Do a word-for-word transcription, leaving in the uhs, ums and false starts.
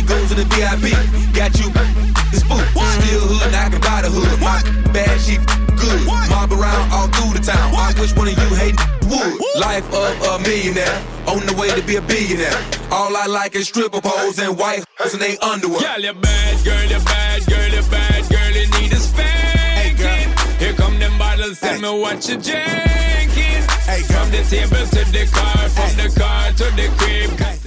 goes to the V I P. Got you this boot. Still hood, now I can buy the hood. My bad, she good. Mob around all through the town. I wish one of you hate would. Life of a millionaire, on the way to be a billionaire. All I like is stripper poles and white hoes in they underwear. Girl, you bad, girl, you bad, girl, you bad, girl, you need a spanking. Here come them bottles, tell me what you drinking. From the table to the car, from the car to the crib.